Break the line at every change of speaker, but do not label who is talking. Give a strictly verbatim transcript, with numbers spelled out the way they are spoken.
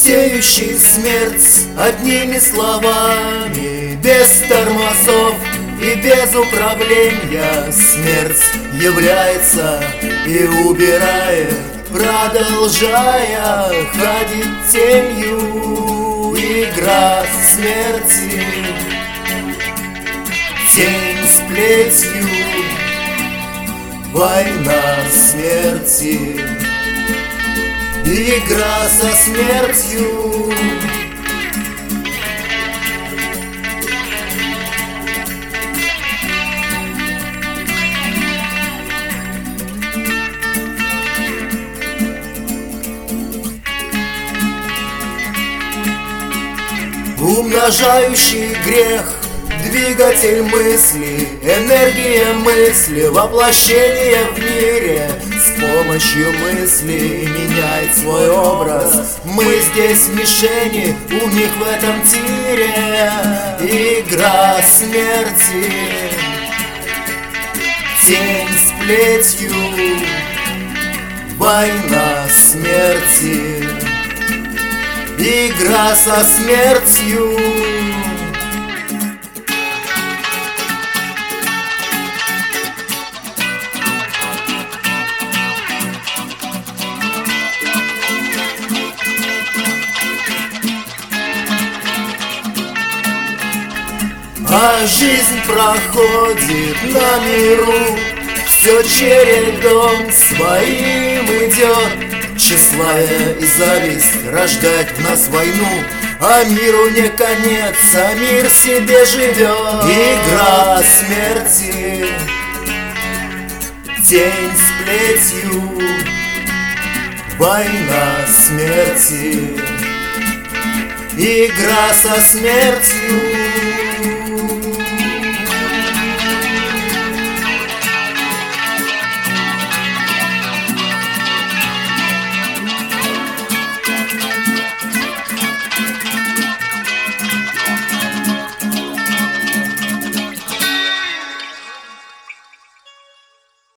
сеющий смерть одними словами, без тормозов и без управления. Смерть является и убирает, продолжая ходить тенью. Игра смерти, тень с плетью, война смерти, игра со смертью. Умножающий грех, двигатель мысли, энергия мысли, воплощение в мире. С помощью мысли меняет свой образ. Мы здесь мишени, у них в этом тире. Игра смерти, тень с плетью, война смерти, игра со смертью. А жизнь проходит на миру, все чередом своим идет. Тщеславие и зависть рождать в нас войну, а миру не конец, а мир себе живет. Игра смерти, тень с плетью, война смерти, игра со смертью.